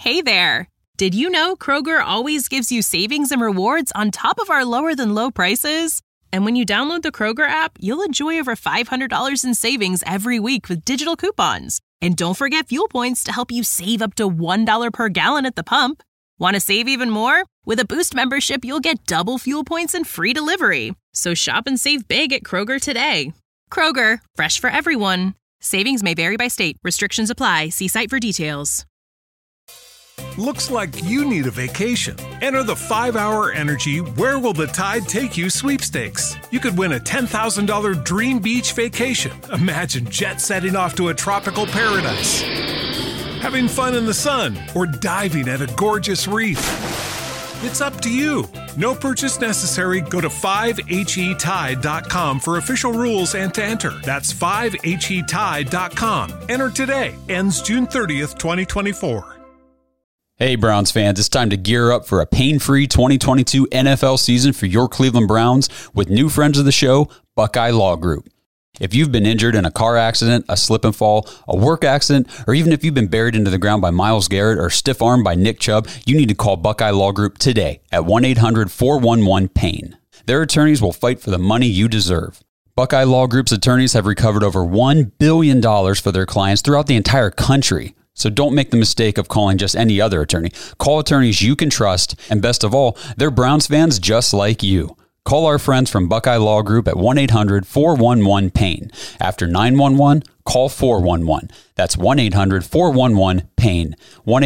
Hey there! Did you know Kroger always gives you savings and rewards on top of our lower-than-low prices? And when you download the Kroger app, you'll enjoy over $500 in savings every week with digital coupons. And don't forget fuel points to help you save up to $1 per gallon at the pump. Want to save even more? With a Boost membership, you'll get double fuel points and free delivery. So shop and save big at Kroger today. Kroger, fresh for everyone. Savings may vary by state. Restrictions apply. See site for details. Looks like you need a vacation. Enter the 5-Hour Energy Where Will the Tide Take You sweepstakes. You could win a $10,000 dream beach vacation. Imagine jet setting off to a tropical paradise, having fun in the sun, or diving at a gorgeous reef. It's up to you. No purchase necessary. Go to 5HETide.com for official rules and to enter. That's 5HETide.com. Enter today. Ends June 30th, 2024. Hey Browns fans, it's time to gear up for a pain-free 2022 NFL season for your Cleveland Browns with new friends of the show, Buckeye Law Group. If you've been injured in a car accident, a slip and fall, a work accident, or even if you've been buried into the ground by Myles Garrett or stiff-armed by Nick Chubb, you need to call Buckeye Law Group today at 1-800-411-PAIN. Their attorneys will fight for the money you deserve. Buckeye Law Group's attorneys have recovered over $1 billion for their clients throughout the entire country. So don't make the mistake of calling just any other attorney. Call attorneys you can trust, and best of all, they're Browns fans just like you. Call our friends from Buckeye Law Group at 1-800-411-PAIN. After 911, call 411. That's 1-800-411-PAIN.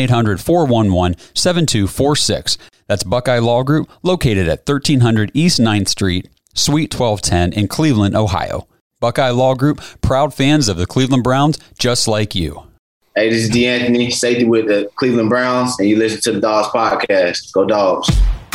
1-800-411-7246. That's Buckeye Law Group, located at 1300 East 9th Street, Suite 1210 in Cleveland, Ohio. Buckeye Law Group, proud fans of the Cleveland Browns just like you. Hey, this is D'Anthony, safety with the Cleveland Browns, and you listen to the Dogs Podcast. Go Dogs.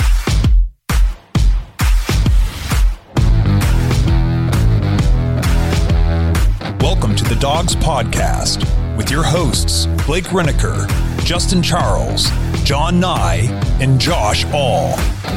Welcome to the Dogs Podcast with your hosts, Blake Reneker, Justin Charles, John Nye, and Josh All.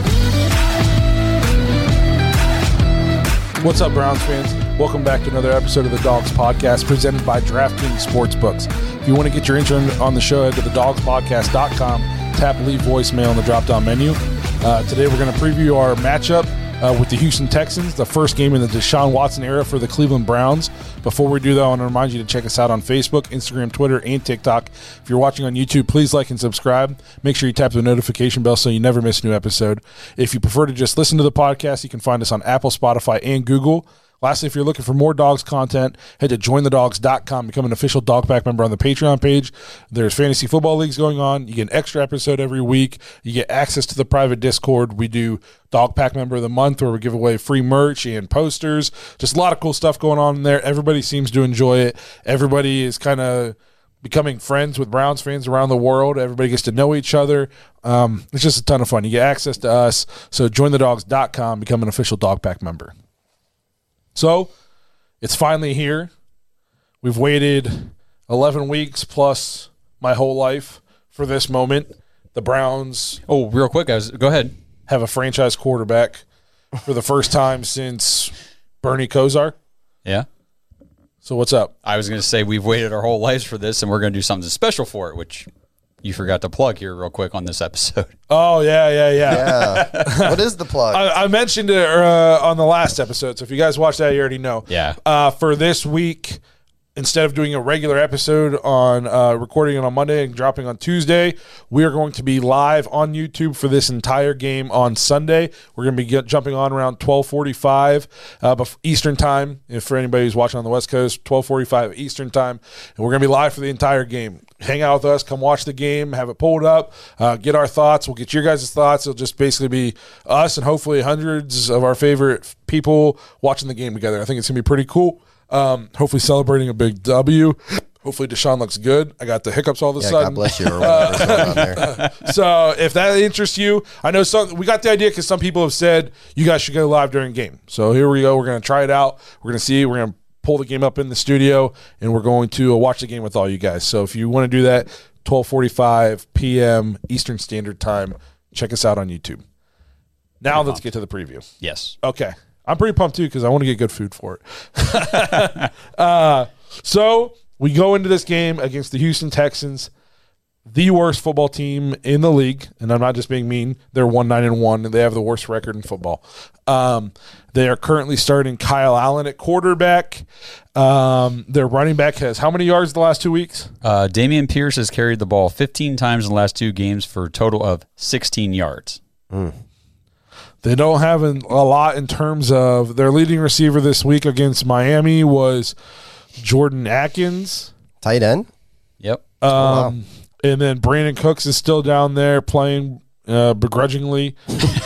What's up, Browns fans? Welcome back to another episode of the Dogs Podcast presented by DraftKings Sportsbooks. If you want to get your intro on the show, head to thedogspodcast.com, tap leave voicemail in the drop-down menu. Today we're going to preview our matchup with the Houston Texans, the first game in the Deshaun Watson era for the Cleveland Browns. Before we do that, I want to remind you to check us out on Facebook, Instagram, Twitter, and TikTok. If you're watching on YouTube, please like and subscribe. Make sure you tap the notification bell so you never miss a new episode. If you prefer to just listen to the podcast, you can find us on Apple, Spotify, and Google. Lastly, if you're looking for more Dogs content, head to jointhedogs.com. Become an official Dogpack member on the Patreon page. There's fantasy football leagues going on. You get an extra episode every week. You get access to the private Discord. We do Dogpack Member of the Month, where we give away free merch and posters. Just a lot of cool stuff going on in there. Everybody seems to enjoy it. Everybody is kind of becoming friends with Browns fans around the world. Everybody gets to know each other. It's just a ton of fun. You get access to us. So jointhedogs.com. Become an official Dogpack member. So, it's finally here. We've waited 11 weeks plus my whole life for this moment. The Browns. Oh, real quick, guys. Go ahead. Have a franchise quarterback for the first time since Bernie Kosar. Yeah. So, what's up? I was going to say we've waited our whole lives for this, and we're going to do something special for it, which you forgot to plug here real quick on this episode. Oh, yeah. Yeah. What is the plug? I mentioned it on the last episode, so if you guys watched that, you already know. Yeah. For this week, instead of doing a regular episode on recording it on Monday and dropping on Tuesday, we are going to be live on YouTube for this entire game on Sunday. We're going to be jumping on around 12:45 Eastern time. If for anybody who's watching on the West Coast, 12:45 Eastern time, and we're going to be live for the entire game. Hang out with us, come watch the game, have it pulled up, get our thoughts. We'll get your guys' thoughts. It'll just basically be us and hopefully hundreds of our favorite people watching the game together. I think it's going to be pretty cool. Hopefully celebrating a big W. Hopefully Deshaun looks good. I got the hiccups all of a sudden. God bless you or whatever's going on there. So if that interests you, I know we got the idea because some people have said you guys should go live during game. So here we go. We're going to try it out. We're going to see. We're going to pull the game up in the studio, and we're going to watch the game with all you guys. So if you want to do that, 12:45 p.m. Eastern Standard Time, check us out on YouTube. Now let's get to the preview. Yes. Okay. I'm pretty pumped, too, because I want to get good food for it. So we go into this game against the Houston Texans. the worst football team in the league, and I'm not just being mean. They're 1-9-1, and they have the worst record in football. They are currently starting Kyle Allen at quarterback. Their running back has how many yards the last 2 weeks? Damian Pierce has carried the ball 15 times in the last 2 games for a total of 16 yards. They don't have a lot in terms of their leading receiver this week against Miami was Jordan Atkins. Tight end? Yep. And then Brandon Cooks is still down there playing begrudgingly.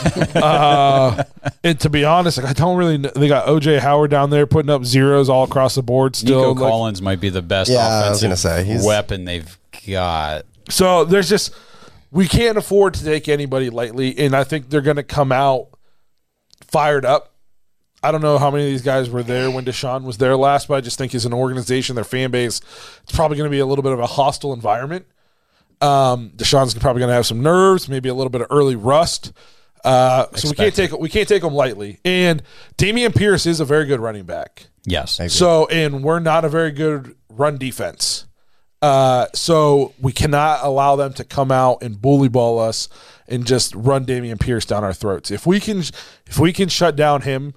And to be honest, I don't really know. They got O.J. Howard down there putting up zeros all across the board still. Nico Collins might be the best offensive weapon they've got. So there's just – we can't afford to take anybody lightly, and I think they're going to come out fired up. I don't know how many of these guys were there when Deshaun was there last, but I just think as an organization, their fan base, it's probably going to be a little bit of a hostile environment. Deshaun's probably going to have some nerves, maybe a little bit of early rust. So we can't take them lightly. And Damian Pierce is a very good running back. Yes. So, and we're not a very good run defense. So we cannot allow them to come out and bully ball us and just run Damian Pierce down our throats. If we can shut down him,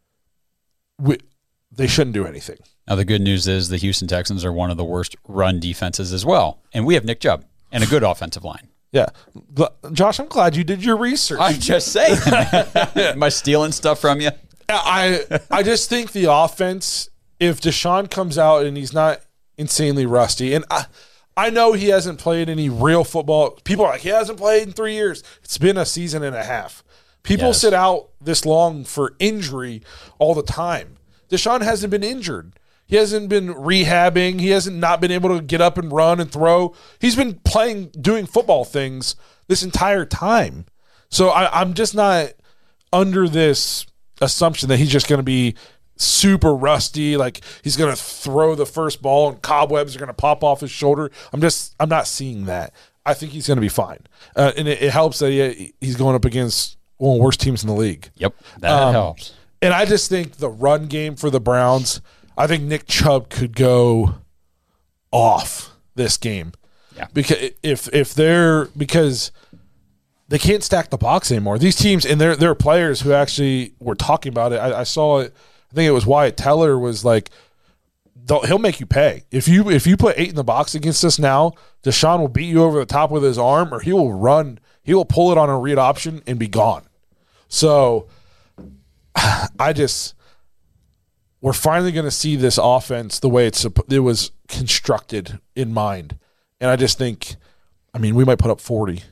they shouldn't do anything. Now the good news is the Houston Texans are one of the worst run defenses as well, and we have Nick Chubb and a good offensive line. Yeah, Josh, I'm glad you did your research. I'm just saying. Am I stealing stuff from you? I just think the offense, if Deshaun comes out and he's not insanely rusty, and I know he hasn't played any real football. People are like, he hasn't played in 3 years. It's been a season and a half. People sit out this long for injury all the time. Deshaun hasn't been injured. He hasn't been rehabbing. He hasn't not been able to get up and run and throw. He's been doing football things this entire time. So I'm just not under this assumption that he's just going to be super rusty, like he's going to throw the first ball and cobwebs are going to pop off his shoulder. I'm not seeing that. I think he's going to be fine. And it helps that he's going up against one of the worst teams in the league. Yep, that helps. And I just think the run game for the Browns, I think Nick Chubb could go off this game. Yeah. Because they can't stack the box anymore. These teams, and there are players who actually were talking about it. I saw it. I think it was Wyatt Teller was like, he'll make you pay. If you put 8 in the box against us now, Deshaun will beat you over the top with his arm, or he will run. He will pull it on a read option and be gone. So we're finally going to see this offense the way it was constructed in mind. And I just think, we might put up 40.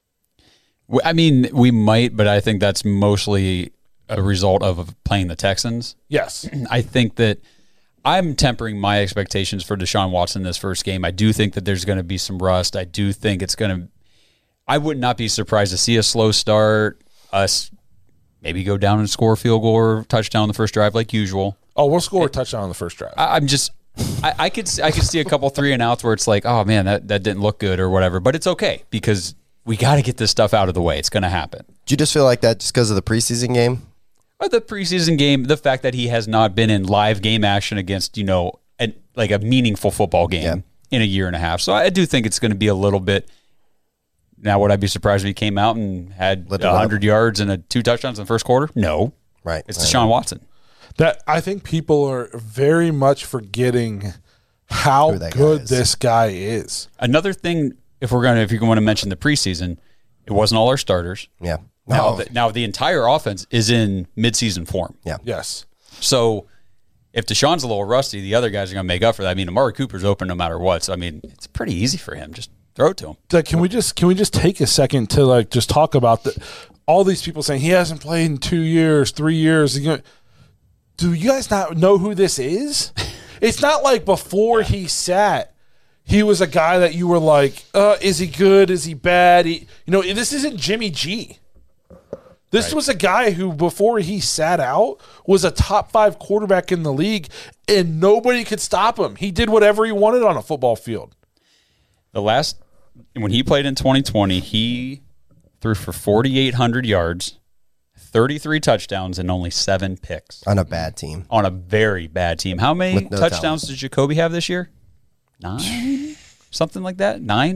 We might, but I think that's mostly a result of playing the Texans. Yes. I think that I'm tempering my expectations for Deshaun Watson this first game. I do think that there's going to be some rust. I do think I would not be surprised to see a slow start, us maybe go down and score a field goal or touchdown on the first drive like usual. Oh, we'll score a touchdown on the first drive. I could see a couple 3-and-outs where it's like, oh man, that didn't look good or whatever. But it's okay because we got to get this stuff out of the way. It's going to happen. Do you just feel like that just because of the preseason game? The preseason game, the fact that he has not been in live game action against, a meaningful football game in a year and a half. So I do think it's going to be a little bit. Now, would I be surprised if he came out and had 100 yards and 2 touchdowns in the first quarter? No. Right. It's Deshaun Watson. That I think people are very much forgetting how good this guy is. Another thing, if you want to mention the preseason, it wasn't all our starters. Yeah. Now the entire offense is in midseason form. Yeah. Yes. So if Deshaun's a little rusty, the other guys are going to make up for that. Amari Cooper's open no matter what. So it's pretty easy for him. Just throw it to him. Can we just take a second to just talk about all these people saying he hasn't played in 2 years, 3 years? Do you guys not know who this is? It's not like before he sat, he was a guy that you were like, is he good? Is he bad? This isn't Jimmy G. This was a guy who, before he sat out, was a top 5 quarterback in the league, and nobody could stop him. He did whatever he wanted on a football field. When he played in 2020, he threw for 4,800 yards, 33 touchdowns, and only 7 picks. On a bad team. On a very bad team. How many touchdowns did Jacoby have this year? 9? Something like that? 9?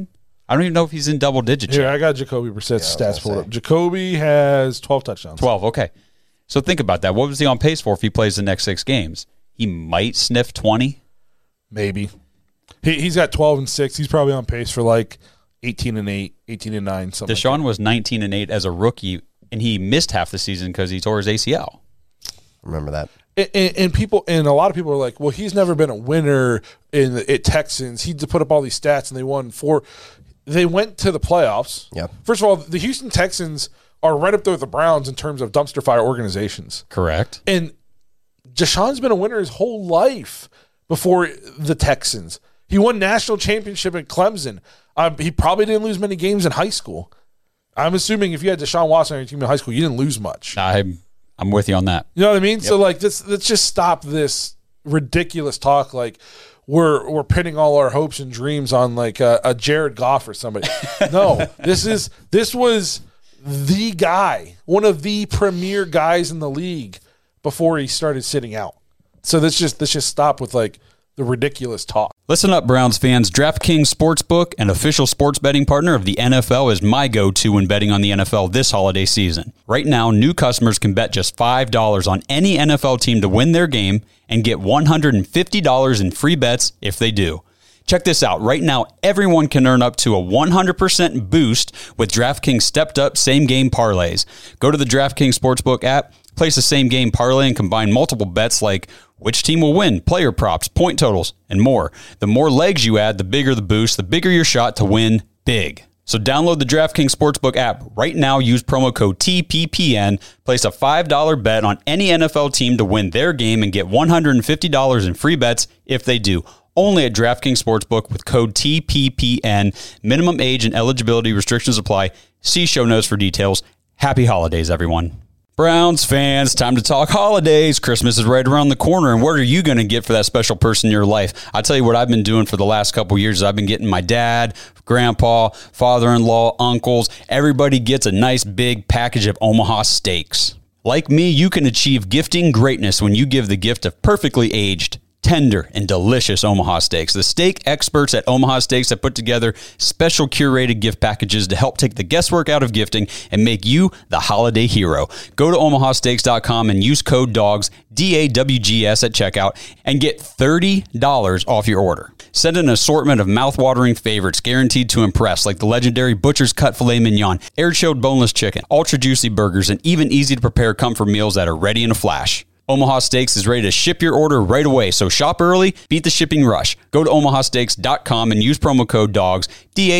I don't even know if he's in double digits Here, yet. I got Jacoby Brissett's stats pulled up. Jacoby has 12 touchdowns. 12, okay. So think about that. What was he on pace for if he plays the next 6 games? He might sniff 20. Maybe. He's got 12 and 6. He's probably on pace for like 18 and 8, 18 and 9, something. Deshaun was 19 and 8 as a rookie, and he missed half the season because he tore his ACL. Remember that. And a lot of people are like, well, he's never been a winner at Texans. He put up all these stats, and they won 4. They went to the playoffs. Yeah. First of all, the Houston Texans are right up there with the Browns in terms of dumpster fire organizations. Correct. And Deshaun's been a winner his whole life before the Texans. He won national championship at Clemson. He probably didn't lose many games in high school. I'm assuming if you had Deshaun Watson on your team in high school, you didn't lose much. I'm with you on that. You know what I mean? Yep. So like, let's just stop this ridiculous talk. Like we're pinning all our hopes and dreams on like a Jared Goff or somebody. No, this was the guy, one of the premier guys in the league before he started sitting out. So let's just stop with like the ridiculous talk. Listen up, Browns fans. DraftKings Sportsbook, an official sports betting partner of the NFL, is my go-to when betting on the NFL this holiday season. Right now, new customers can bet just $5 on any NFL team to win their game and get $150 in free bets if they do. Check this out. Right now, everyone can earn up to a 100% boost with DraftKings stepped-up same-game parlays. Go to the DraftKings Sportsbook app, place a same-game parlay, and combine multiple bets like which team will win, player props, point totals, and more. The more legs you add, the bigger the boost, the bigger your shot to win big. So download the DraftKings Sportsbook app right now. Use promo code TPPN. Place a $5 bet on any NFL team to win their game and get $150 in free bets if they do. Only at DraftKings Sportsbook with code TPPN. Minimum age and eligibility restrictions apply. See show notes for details. Happy holidays, everyone. Browns fans, time to talk holidays. Christmas is right around the corner, and what are you going to get for that special person in your life? I'll tell you what I've been doing for the last couple years. I've been getting my dad, grandpa, father-in-law, uncles. Everybody gets a nice big package of Omaha steaks. Like me, you can achieve gifting greatness when you give the gift of perfectly aged, tender, and delicious Omaha steaks. The steak experts at Omaha Steaks have put together special curated gift packages to help take the guesswork out of gifting and make you the holiday hero. Go to omahasteaks.com and use code DAWGS, DAWGS at checkout, and get $30 off your order. Send an assortment of mouth-watering favorites guaranteed to impress, like the legendary Butcher's Cut Filet Mignon, air-chilled boneless chicken, ultra-juicy burgers, and even easy-to-prepare comfort meals that are ready in a flash. Omaha Steaks is ready to ship your order right away, so shop early, beat the shipping rush. Go to omahasteaks.com and use promo code DAWGS,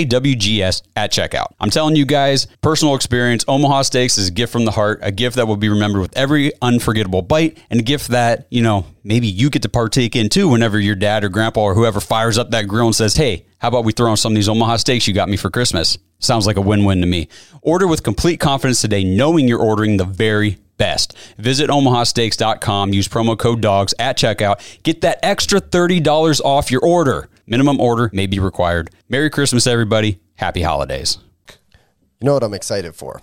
DAWGS, at checkout. I'm telling you guys, personal experience, Omaha Steaks is a gift from the heart, a gift that will be remembered with every unforgettable bite, and a gift that, maybe you get to partake in too whenever your dad or grandpa or whoever fires up that grill and says, hey, how about we throw on some of these Omaha Steaks you got me for Christmas? Sounds like a win-win to me. Order with complete confidence today, knowing you're ordering the very best. Visit omahasteaks.com. Use promo code DAWGS at checkout. Get that extra $30 off your order. Minimum order may be required. Merry Christmas, everybody. Happy holidays. You know what I'm excited for?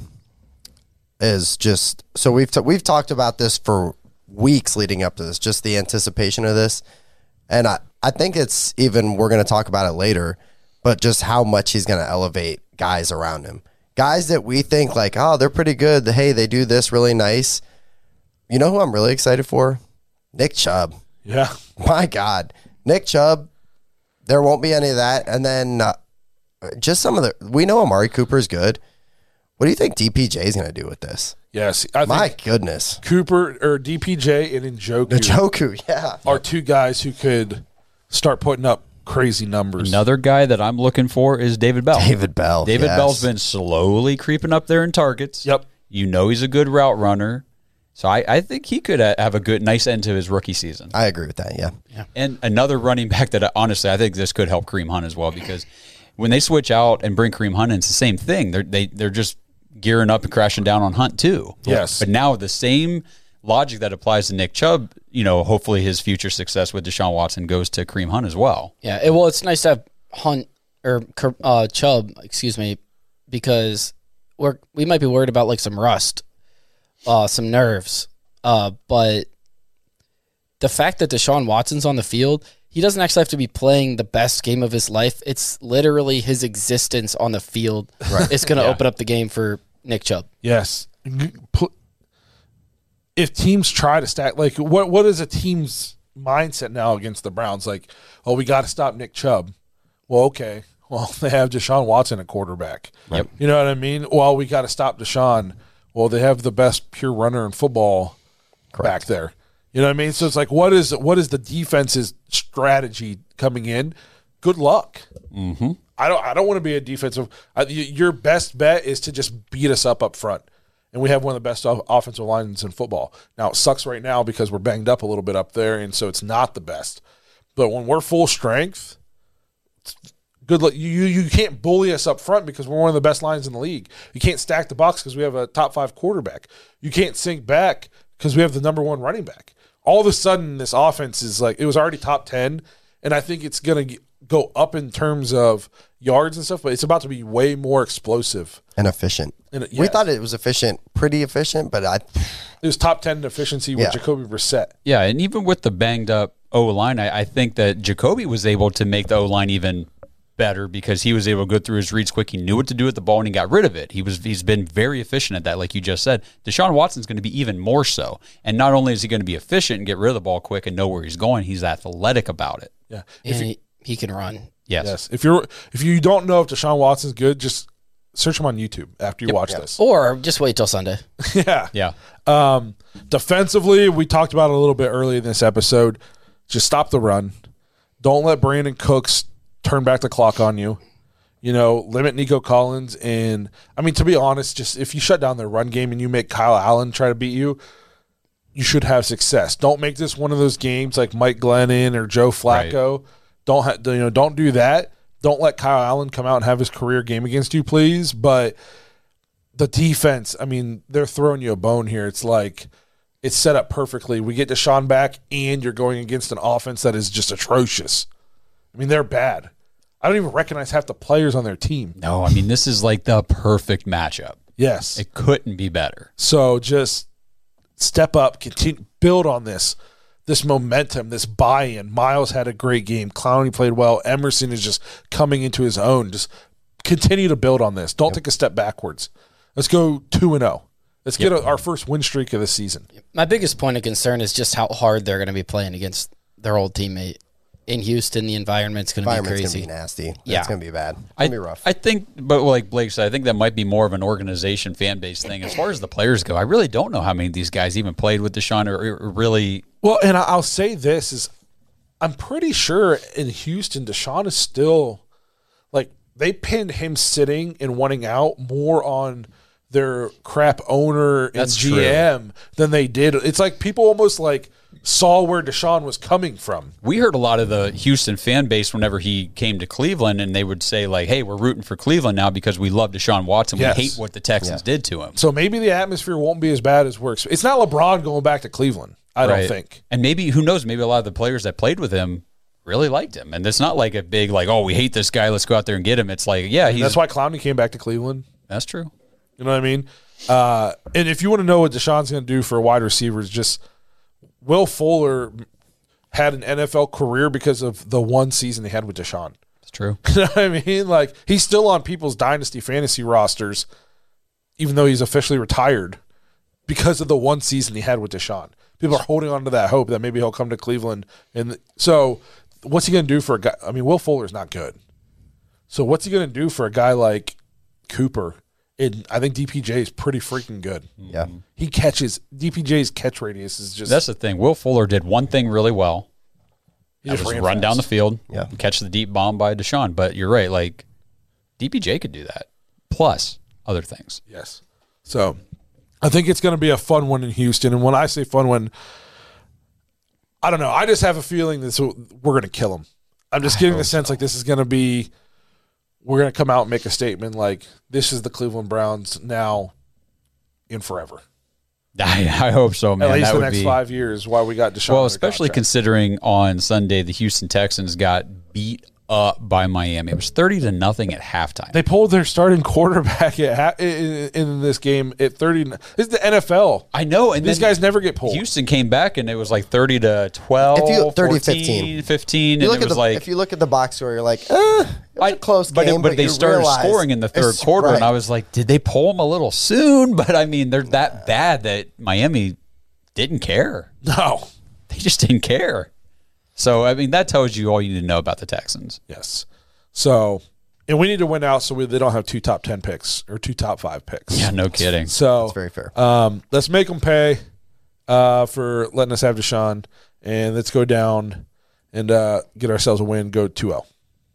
Is just, so we've talked about this for weeks leading up to this, just the anticipation of this. And I think it's even, we're going to talk about it later, but just how much he's going to elevate guys around him. Guys that we think like, oh, they're pretty good. Hey, they do this really nice. You know who I'm really excited for? Nick Chubb. Yeah. My God. Nick Chubb. There won't be any of that. And then just some of we know Amari Cooper is good. What do you think DPJ is going to do with this? Yes. My goodness. Cooper or DPJ and Njoku, yeah. are two guys who could start putting up crazy numbers. Another guy that I'm looking for is David Bell. David Bell's been slowly creeping up there in targets. Yep. He's a good route runner. So I think he could have a nice end to his rookie season. I agree with that, yeah. And another running back that honestly I think this could help Kareem Hunt as well, because when they switch out and bring Kareem Hunt in, it's the same thing. They're just gearing up and crashing down on Hunt too. Yes. But now the same logic that applies to Nick Chubb, hopefully his future success with Deshaun Watson goes to Kareem Hunt as well. Yeah, it's nice to have Hunt or Chubb, because we might be worried about like some rust, some nerves, but the fact that Deshaun Watson's on the field, he doesn't actually have to be playing the best game of his life. It's literally his existence on the field. Right. It's going to open up the game for Nick Chubb. Yes. If teams try to stack, like, what is a team's mindset now against the Browns? Like, oh, we got to stop Nick Chubb. Well, okay. Well, they have Deshaun Watson at quarterback. Yep. You know what I mean? Well, we got to stop Deshaun. Well, they have the best pure runner in football back there. You know what I mean? So it's like, what is the defense's strategy coming in? Good luck. Mm-hmm. I don't want to be a defensive. Your best bet is to just beat us up front, and we have one of the best offensive lines in football. Now it sucks right now because we're banged up a little bit up there, and so it's not the best. But when we're full strength, good luck. You can't bully us up front because we're one of the best lines in the league. You can't stack the box because we have a top 5 quarterback. You can't sink back because we have the number 1 running back. All of a sudden, this offense is like, it was already top 10, and I think it's going to go up in terms of yards and stuff, but it's about to be way more explosive. And efficient. We thought it was efficient, pretty efficient, but it was top 10 in efficiency with Jacoby Brissett. Yeah, and even with the banged up O-line, I think that Jacoby was able to make the O-line even better because he was able to go through his reads quick. He knew what to do with the ball, and he got rid of it. He's been very efficient at that, like you just said. Deshaun Watson's going to be even more so. And not only is he going to be efficient and get rid of the ball quick and know where he's going, he's athletic about it. Yeah, And he can run. Yes. If you don't know if Deshaun Watson's good, just search him on YouTube after you watch this. Or just wait till Sunday. Yeah. Defensively, we talked about it a little bit earlier in this episode. Just stop the run. Don't let Brandon Cooks turn back the clock on you. You know, limit Nico Collins. And, I mean, to be honest, just if you shut down their run game and you make Kyle Allen try to beat you, you should have success. Don't make this one of those games like Mike Glennon or Joe Flacco. Right. Don't do that. Don't let Kyle Allen come out and have his career game against you, please. But the defense, I mean, they're throwing you a bone here. It's like it's set up perfectly. We get Deshaun back, and you're going against an offense that is just atrocious. I mean, they're bad. I don't even recognize half the players on their team. No, I mean, this is like the perfect matchup. Yes. It couldn't be better. So just step up, continue, build on this momentum, this buy-in. Miles had a great game. Clowney played well. Emerson is just coming into his own. Just continue to build on this. Don't take a step backwards. Let's go 2-0. Let's get our first win streak of the season. My biggest point of concern is just how hard they're going to be playing against their old teammate. In Houston, the environment's going to be crazy. It's going to be nasty. Yeah. It's going to be bad. It's going to be rough. I think, but like Blake said, I think that might be more of an organization, fan base thing. As far as the players go, I really don't know how many of these guys even played with Deshaun or really. Well, and I'll say this is I'm pretty sure in Houston, Deshaun is still, like, they pinned him sitting and wanting out more on their crap owner and GM than they did. It's like people almost like saw where Deshaun was coming from. We heard a lot of the Houston fan base whenever he came to Cleveland, and they would say, like, hey, we're rooting for Cleveland now because we love Deshaun Watson. Yes. We hate what the Texans did to him. So maybe the atmosphere won't be as bad as we're. It's not LeBron going back to Cleveland, I don't think. And maybe, who knows, maybe a lot of the players that played with him really liked him. And it's not like a big, like, oh, we hate this guy, let's go out there and get him. It's like, that's why Clowney came back to Cleveland. That's true. You know what I mean? And if you want to know what Deshaun's going to do for wide receivers, just Will Fuller had an NFL career because of the one season they had with Deshaun. It's true. You know what I mean? Like, he's still on people's dynasty fantasy rosters, even though he's officially retired, because of the one season he had with Deshaun. People are holding on to that hope that maybe he'll come to Cleveland. And so what's he going to do for a guy? I mean, Will Fuller's not good. So what's he going to do for a guy like Cooper? And I think DPJ is pretty freaking good. Yeah. He catches – DPJ's catch radius is just – That's the thing. Will Fuller did one thing really well. He just run fast down the field, Yeah. and catch the deep bomb by Deshaun. But you're right. Like, DPJ could do that, plus other things. Yes. So I think it's going to be a fun one in Houston. And when I say fun one, I don't know. I just have a feeling that we're going to kill him. I'm just getting the sense like this is going to be – we're going to come out and make a statement like this is the Cleveland Browns now and forever. I hope so, man. At least that the would next be 5 years while we got Deshaun. well, under especially contract. considering on Sunday the Houston Texans got beat up by Miami. It was 30-0 at halftime. They pulled their starting quarterback in this game at 30. This is the NFL. I know, and these guys never get pulled. Houston came back, and it was like 30-12, 30-15. 15, and it was like if you look at the box score, you're like, it's a close game. But they started scoring in the third quarter, right. and I was like, did they pull them a little soon? But I mean, they're that bad that Miami didn't care. No, they just didn't care. So, I mean, that tells you all you need to know about the Texans. Yes. So, and we need to win out so they don't have 2 top 10 picks or 2 top 5 picks. Yeah, no kidding. So, that's very fair. Let's make them pay for letting us have Deshaun, and let's go down and get ourselves a win, go 2-0.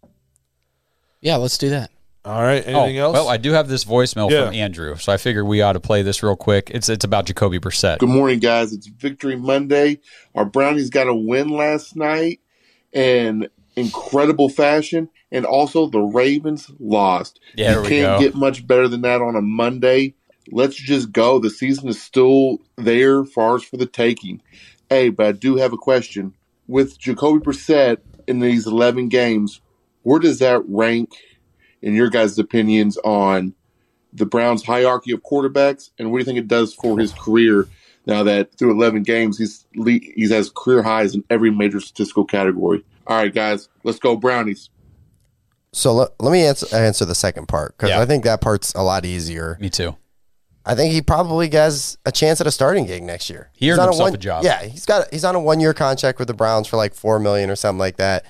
Yeah, let's do that. All right. Anything else? Well, I do have this voicemail from Andrew, so I figured we ought to play this real quick. It's about Jacoby Brissett. Good morning, guys. It's Victory Monday. Our Brownies got a win last night in incredible fashion, and also the Ravens lost. Yeah, you can't get much better than that on a Monday. Let's just go. The season is still there for ours for the taking. Hey, but I do have a question. With Jacoby Brissett in these 11 games, where does that rank in your guys' opinions on the Browns' hierarchy of quarterbacks, and what do you think it does for his career now that through 11 games he has career highs in every major statistical category? All right, guys, let's go Brownies. So let me answer the second part, because I think that part's a lot easier. Me too. I think he probably has a chance at a starting gig next year. He earned himself a job. Yeah, he's on a 1-year contract with the Browns for like $4 million or something like that.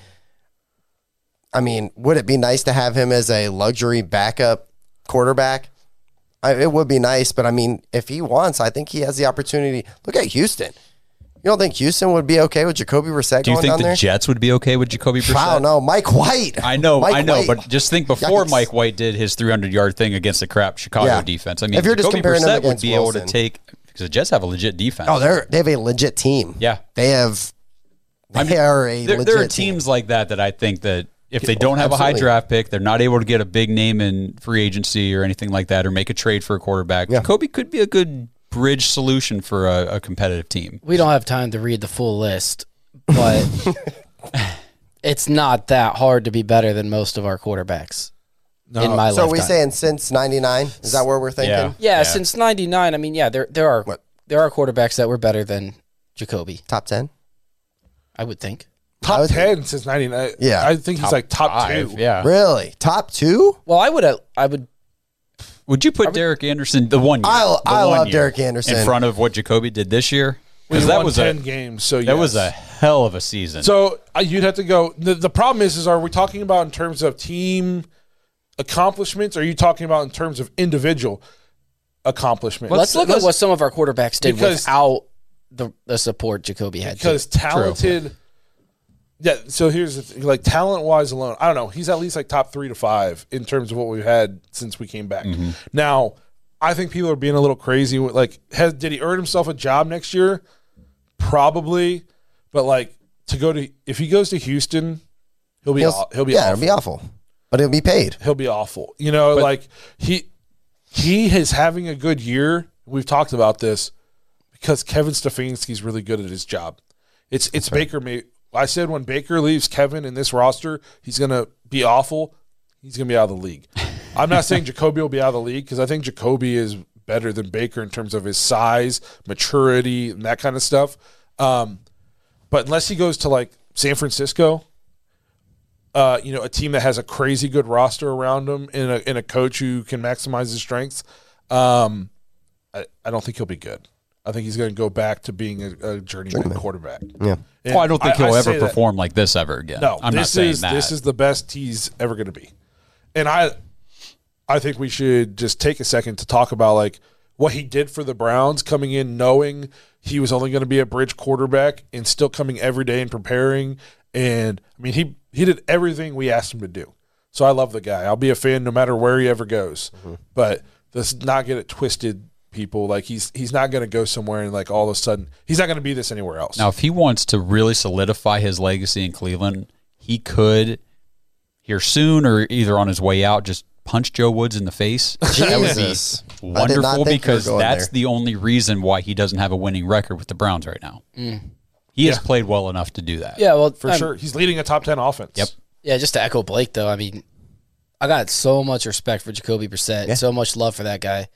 I mean, would it be nice to have him as a luxury backup quarterback? It would be nice, but I mean, if he wants, I think he has the opportunity. Look at Houston. You don't think Houston would be okay with Jacoby Brissett going down there? Do you think the there? Jets would be okay with Jacoby Brissett? I don't know. Mike White. I know, White. but just think before Mike White did his 300-yard thing against the crap Chicago defense. I mean, if you're just Jacoby comparing Brissett him against would be Wilson. able to take, because the Jets have a legit defense. Oh, they have a legit team. Yeah. They're a teams like that I think that if they don't have a high draft pick, they're not able to get a big name in free agency or anything like that, or make a trade for a quarterback. Yeah. Jacoby could be a good bridge solution for a competitive team. We don't have time to read the full list, but it's not that hard to be better than most of our quarterbacks in my lifetime. So are we saying since 99? Is that where we're thinking? Yeah, since 99. I mean, there are quarterbacks that were better than Jacoby. Top 10? I would think. Top 10 since 99. Yeah. I think he's like top 5, 2. Yeah. Really? Top 2? Well, I would. Would you put Derek Anderson the 1 year? I love Derek Anderson in front of what Jacoby did this year? Because that was 10 games. So that was a hell of a season. So you'd have to go. The problem is are we talking about in terms of team accomplishments? Or are you talking about in terms of individual accomplishments? Let's look at what some of our quarterbacks did without the support Jacoby had. Because talented. True. Yeah, so here's the thing, like talent-wise alone, I don't know. He's at least like top 3 to 5 in terms of what we've had since we came back. Mm-hmm. Now, I think people are being a little crazy. Like, did he earn himself a job next year? Probably, but like if he goes to Houston, he'll be awful. It'll be awful, but he'll be paid. He'll be awful. You know, like he is having a good year. We've talked about this because Kevin Stefanski's really good at his job. It's Baker Mayfield. I said when Baker leaves Kevin in this roster, he's going to be awful. He's going to be out of the league. I'm not saying Jacoby will be out of the league because I think Jacoby is better than Baker in terms of his size, maturity, and that kind of stuff. But unless he goes to like San Francisco, a team that has a crazy good roster around him and a coach who can maximize his strengths, I don't think he'll be good. I think he's going to go back to being a journeyman quarterback. Yeah. I don't think he'll ever perform like this ever again. No, I'm not saying that. This is the best he's ever going to be. And I think we should just take a second to talk about like what he did for the Browns coming in knowing he was only going to be a bridge quarterback and still coming every day and preparing. And, I mean, he did everything we asked him to do. So I love the guy. I'll be a fan no matter where he ever goes. Mm-hmm. But let's not get it twisted. People like he's not going to go somewhere and like all of a sudden he's not going to be this anywhere else. Now, if he wants to really solidify his legacy in Cleveland, he could here soon or either on his way out just punch Joe Woods in the face. That would be wonderful because that's the only reason why he doesn't have a winning record with the Browns right now. He has played well enough to do that. Yeah, well, for sure. He's leading a top 10 offense. Yep. Yeah, just to echo Blake, though, I mean, I got so much respect for Jacoby Brissett, so much love for that guy.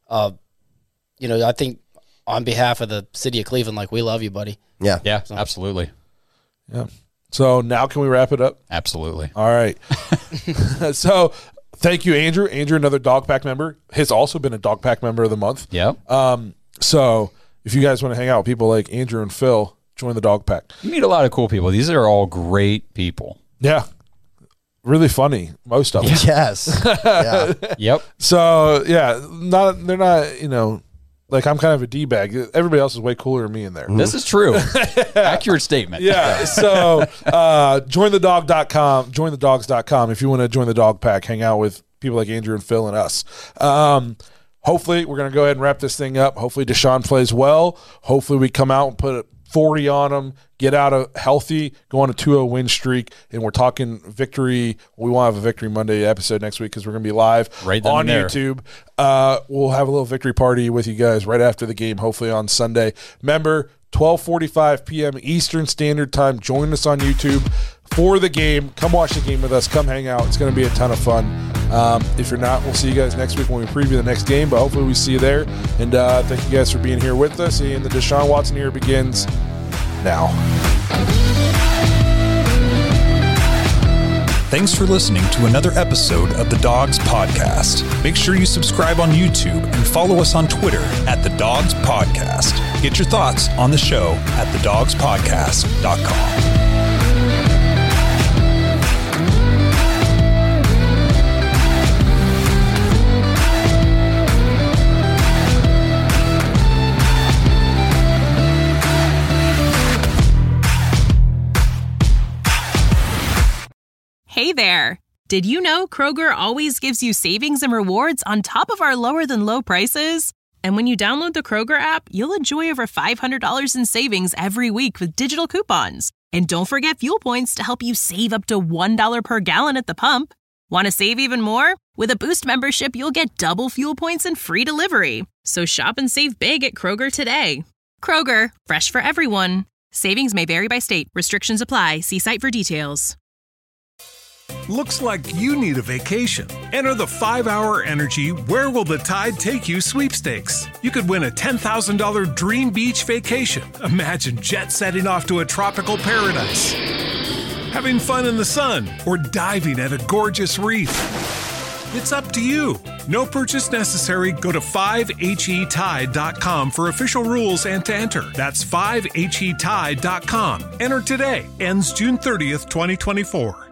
I think on behalf of the city of Cleveland, like, we love you, buddy. Yeah. Yeah, absolutely. Yeah. So now can we wrap it up? Absolutely. All right. So thank you, Andrew. Andrew, another Dog Pack member, has also been a Dog Pack member of the month. Yeah. So if you guys want to hang out with people like Andrew and Phil, join the Dog Pack. You meet a lot of cool people. These are all great people. Yeah. Really funny, most of them. Yes. Yeah. Yep. So, yeah, they're not, like I'm kind of a D-bag. Everybody else is way cooler than me in there. This is true. Accurate statement. Yeah. So jointhedogs.com if you want to join the Dog Pack, hang out with people like Andrew and Phil and us. Hopefully, we're going to go ahead and wrap this thing up. Hopefully, Deshaun plays well. Hopefully, we come out and put 40 on him, get out of healthy, go on a 2-0 win streak, and we're talking victory. We won't have a Victory Monday episode next week because we're going to be live on YouTube. We'll have a little victory party with you guys right after the game, hopefully on Sunday. Remember, 12:45 p.m. Eastern Standard Time. Join us on YouTube for the game. Come watch the game with us. Come hang out. It's going to be a ton of fun. If you're not, we'll see you guys next week when we preview the next game, but hopefully we see you there. And thank you guys for being here with us. And the Deshaun Watson era begins now. Thanks for listening to another episode of the Dogs Podcast. Make sure you subscribe on YouTube and follow us on Twitter at The Dogs Podcast. Get your thoughts on the show at thedogspodcast.com. Hey there! Did you know Kroger always gives you savings and rewards on top of our lower-than-low prices? And when you download the Kroger app, you'll enjoy over $500 in savings every week with digital coupons. And don't forget fuel points to help you save up to $1 per gallon at the pump. Want to save even more? With a Boost membership, you'll get double fuel points and free delivery. So shop and save big at Kroger today. Kroger, fresh for everyone. Savings may vary by state. Restrictions apply. See site for details. Looks like you need a vacation. Enter the 5-Hour Energy Where Will the Tide Take You sweepstakes. You could win a $10,000 dream beach vacation. Imagine jet setting off to a tropical paradise, having fun in the sun, or diving at a gorgeous reef. It's up to you. No purchase necessary. Go to 5HETide.com for official rules and to enter. That's 5HETide.com. Enter today. Ends June 30th, 2024.